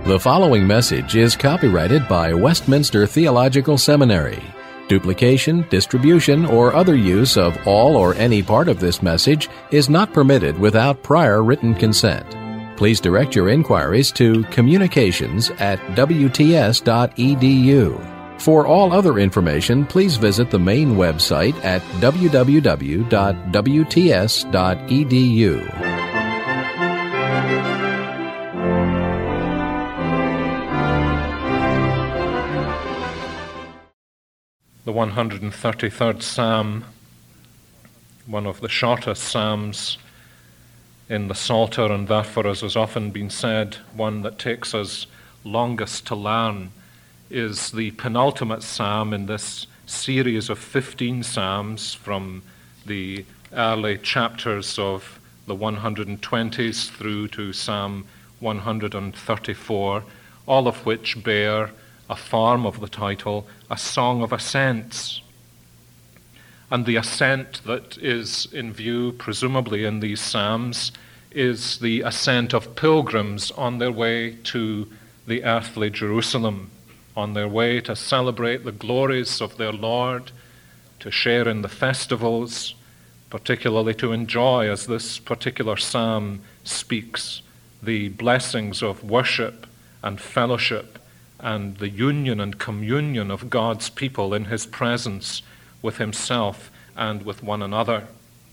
The following message is copyrighted by Westminster Theological Seminary. Duplication, distribution, or other use of all or any part of this message is not permitted without prior written consent. Please direct your inquiries to communications@wts.edu. For all other information, please visit the main website at www.wts.edu. The 133rd Psalm, one of the shortest psalms in the Psalter, and therefore, as has often been said, one that takes us longest to learn, is the penultimate psalm in this series of 15 psalms from the early chapters of the 120s through to Psalm 134, all of which bear a form of the title, A Song of Ascents. And the ascent that is in view, presumably in these psalms, is the ascent of pilgrims on their way to the earthly Jerusalem, on their way to celebrate the glories of their Lord, to share in the festivals, particularly to enjoy, as this particular psalm speaks, the blessings of worship and fellowship and the union and communion of God's people in His presence with Himself and with one another.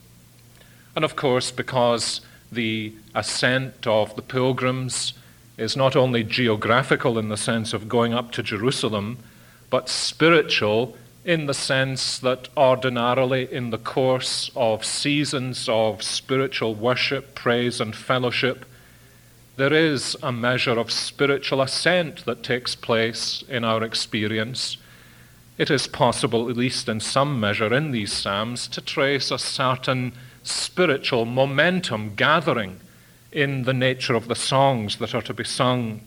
And of course, because the ascent of the pilgrims is not only geographical in the sense of going up to Jerusalem, but spiritual in the sense that ordinarily in the course of seasons of spiritual worship, praise, and fellowship, there is a measure of spiritual ascent that takes place in our experience. It is possible, at least in some measure in these psalms, to trace a certain spiritual momentum gathering in the nature of the songs that are to be sung.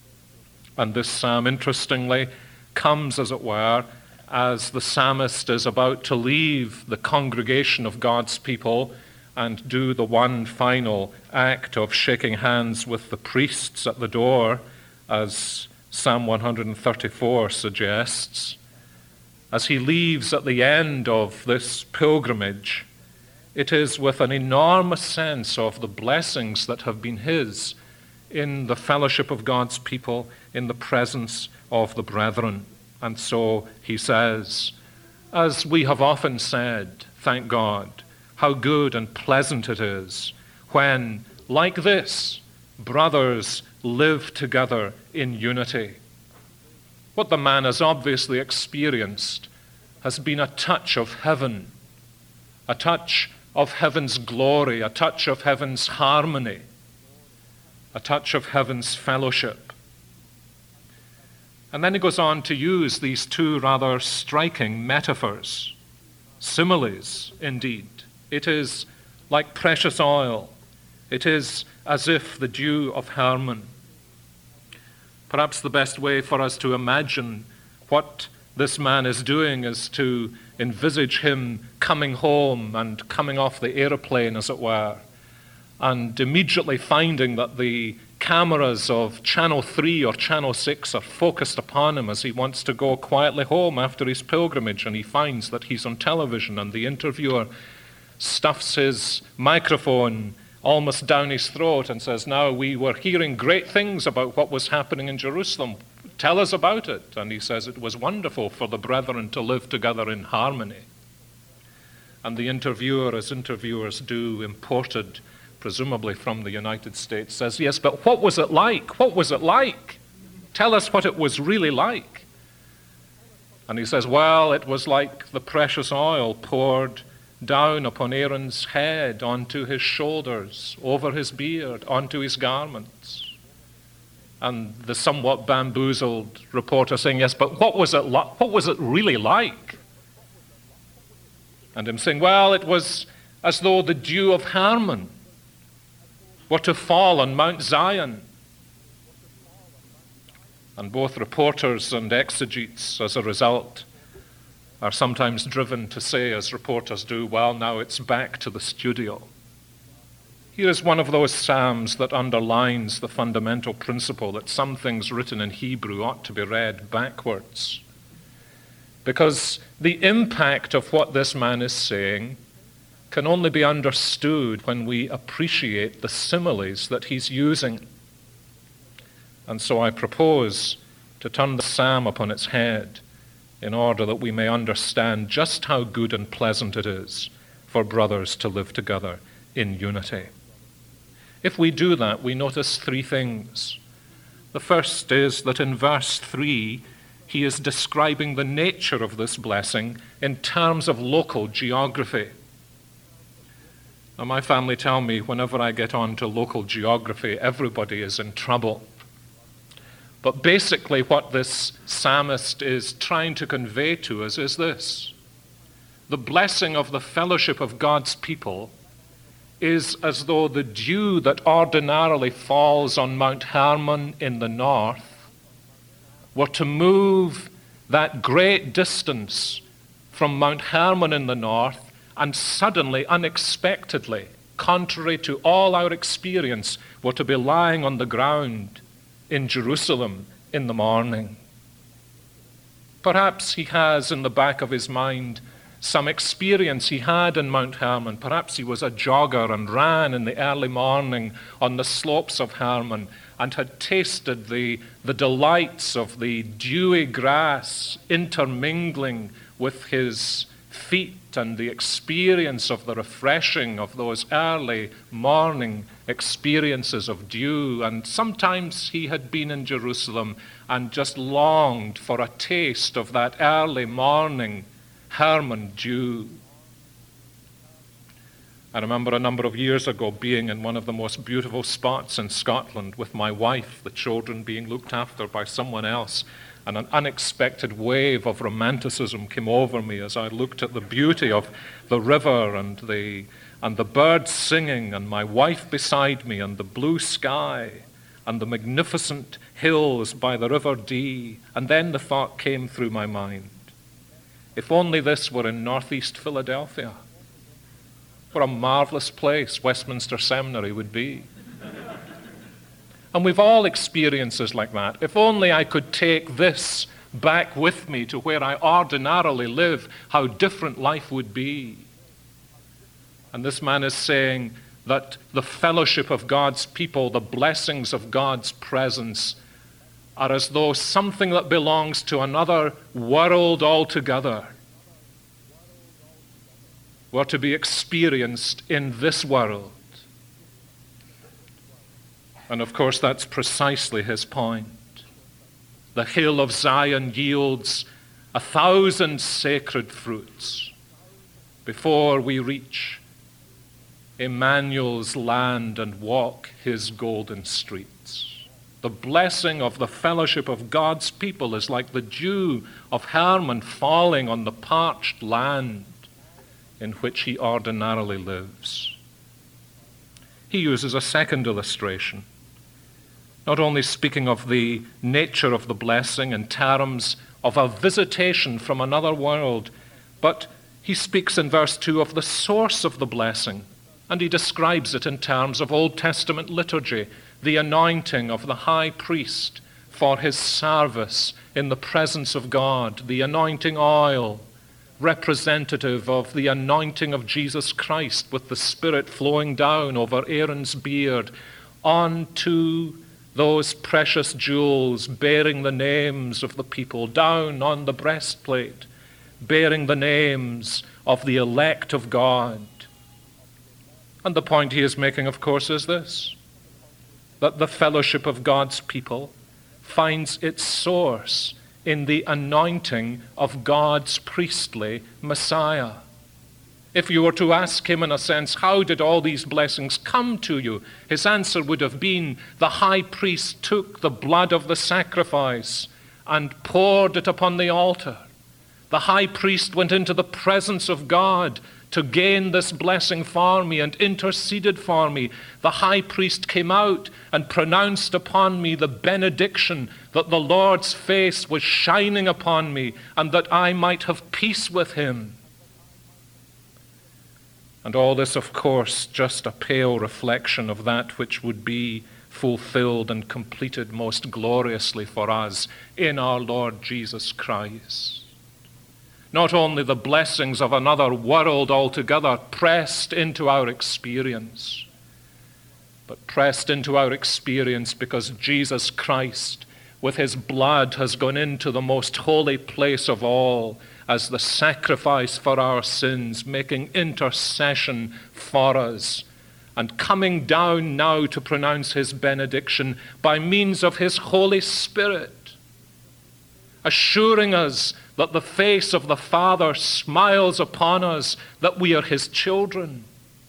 And this psalm, interestingly, comes, as it were, as the psalmist is about to leave the congregation of God's people and do the one final act of shaking hands with the priests at the door, as Psalm 134 suggests. As he leaves at the end of this pilgrimage, it is with an enormous sense of the blessings that have been his in the fellowship of God's people, in the presence of the brethren. And so he says, as we have often said, thank God, how good and pleasant it is when, like this, brothers live together in unity. What the man has obviously experienced has been a touch of heaven, a touch of heaven's glory, a touch of heaven's harmony, a touch of heaven's fellowship. And then he goes on to use these two rather striking metaphors, similes indeed. It is like precious oil. It is as if the dew of Hermon. Perhaps the best way for us to imagine what this man is doing is to envisage him coming home and coming off the airplane, as it were, and immediately finding that the cameras of Channel 3 or Channel 6 are focused upon him as he wants to go quietly home after his pilgrimage, and he finds that he's on television, and the interviewer stuffs his microphone almost down his throat and says, now we were hearing great things about what was happening in Jerusalem. Tell us about it. And he says it was wonderful for the brethren to live together in harmony. And the interviewer, as interviewers do, imported presumably from the United States, says, yes, but what was it like? What was it like? Tell us what it was really like. And he says, well, it was like the precious oil poured down upon Aaron's head, onto his shoulders, over his beard, onto his garments. And the somewhat bamboozled reporter saying, yes, but what was it really like? And him saying, well, it was as though the dew of Hermon were to fall on Mount Zion. And both reporters and exegetes, as a result, are sometimes driven to say, as reporters do, well, now it's back to the studio. Here is one of those psalms that underlines the fundamental principle that some things written in Hebrew ought to be read backwards. Because the impact of what this man is saying can only be understood when we appreciate the similes that he's using. And so I propose to turn the psalm upon its head in order that we may understand just how good and pleasant it is for brothers to live together in unity. If we do that, we notice three things. The first is that in verse 3, he is describing the nature of this blessing in terms of local geography. Now, my family tell me whenever I get on to local geography, everybody is in trouble. But basically what this psalmist is trying to convey to us is this: the blessing of the fellowship of God's people is as though the dew that ordinarily falls on Mount Hermon in the north were to move that great distance from Mount Hermon in the north and suddenly, unexpectedly, contrary to all our experience, were to be lying on the ground in Jerusalem in the morning. Perhaps he has in the back of his mind some experience he had in Mount Hermon. Perhaps he was a jogger and ran in the early morning on the slopes of Hermon and had tasted the delights of the dewy grass intermingling with his feet and the experience of the refreshing of those early morning experiences of dew. And sometimes he had been in Jerusalem and just longed for a taste of that early morning Hermon dew. I remember a number of years ago being in one of the most beautiful spots in Scotland with my wife, the children being looked after by someone else, and an unexpected wave of romanticism came over me as I looked at the beauty of the river and the birds singing and my wife beside me and the blue sky and the magnificent hills by the River Dee. And then the thought came through my mind, if only this were in northeast Philadelphia, what a marvelous place Westminster Seminary would be. And we've all experiences like that. If only I could take this back with me to where I ordinarily live, how different life would be. And this man is saying that the fellowship of God's people, the blessings of God's presence, are as though something that belongs to another world altogether were to be experienced in this world. And of course, that's precisely his point. The hill of Zion yields 1,000 sacred fruits before we reach Emmanuel's land and walk his golden streets. The blessing of the fellowship of God's people is like the dew of Hermon falling on the parched land in which he ordinarily lives. He uses a second illustration, not only speaking of the nature of the blessing in terms of a visitation from another world, but he speaks in verse 2 of the source of the blessing, and he describes it in terms of Old Testament liturgy, the anointing of the high priest for his service in the presence of God, the anointing oil, representative of the anointing of Jesus Christ with the Spirit flowing down over Aaron's beard onto those precious jewels bearing the names of the people, down on the breastplate, bearing the names of the elect of God. And the point he is making, of course, is this: that the fellowship of God's people finds its source in the anointing of God's priestly Messiah. If you were to ask him, in a sense, how did all these blessings come to you? His answer would have been, the high priest took the blood of the sacrifice and poured it upon the altar. The high priest went into the presence of God to gain this blessing for me and interceded for me. The high priest came out and pronounced upon me the benediction that the Lord's face was shining upon me and that I might have peace with him. And all this, of course, just a pale reflection of that which would be fulfilled and completed most gloriously for us in our Lord Jesus Christ. Not only the blessings of another world altogether pressed into our experience, but pressed into our experience because Jesus Christ, with his blood, has gone into the most holy place of all as the sacrifice for our sins, making intercession for us, and coming down now to pronounce his benediction by means of his Holy Spirit, assuring us that the face of the Father smiles upon us, that we are his children.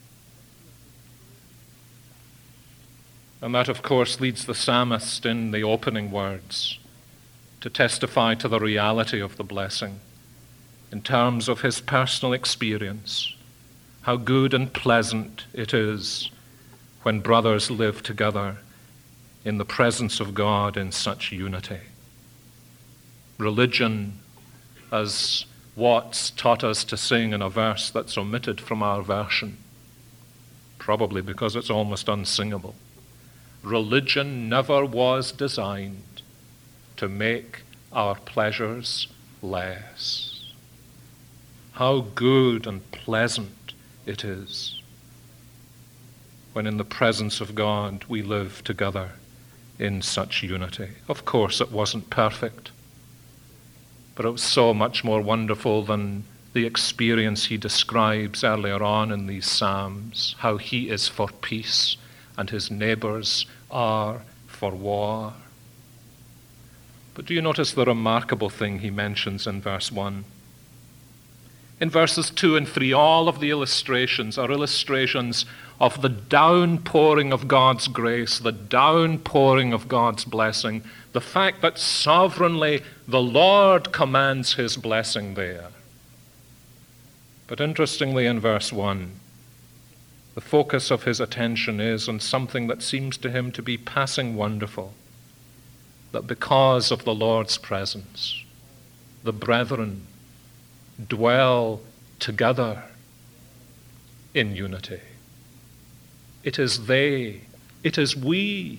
And that, of course, leads the psalmist in the opening words to testify to the reality of the blessing in terms of his personal experience, how good and pleasant it is when brothers live together in the presence of God in such unity. Religion, as Watts taught us to sing in a verse that's omitted from our version, probably because it's almost unsingable. Religion never was designed to make our pleasures less. How good and pleasant it is when in the presence of God we live together in such unity. Of course, it wasn't perfect, but it was so much more wonderful than the experience he describes earlier on in these Psalms, how he is for peace and his neighbors are for war. But do you notice the remarkable thing he mentions in verse 1? In verses 2 and 3, all of the illustrations are illustrations of the downpouring of God's grace, the downpouring of God's blessing, the fact that sovereignly the Lord commands his blessing there. But interestingly, in verse 1, the focus of his attention is on something that seems to him to be passing wonderful, that because of the Lord's presence, the brethren dwell together in unity. It is they, it is we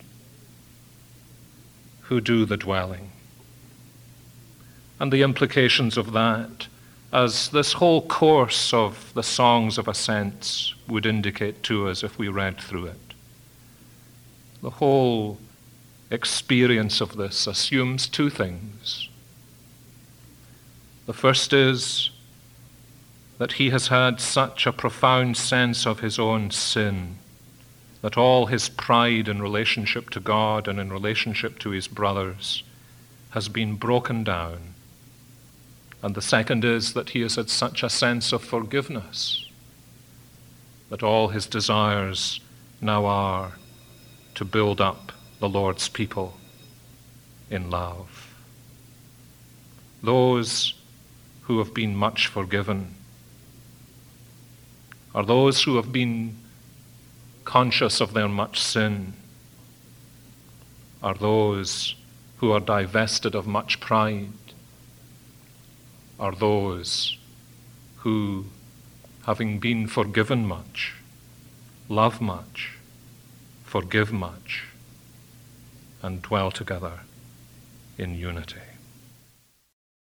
who do the dwelling. And the implications of that, as this whole course of the Songs of Ascents would indicate to us if we read through it. The whole experience of this assumes two things. The first is that he has had such a profound sense of his own sin that all his pride in relationship to God and in relationship to his brothers has been broken down. And the second is that he has had such a sense of forgiveness that all his desires now are to build up the Lord's people in love. Those who have been much forgiven are those who have been conscious of their much sin, are those who are divested of much pride, are those who, having been forgiven much, love much, forgive much, and dwell together in unity.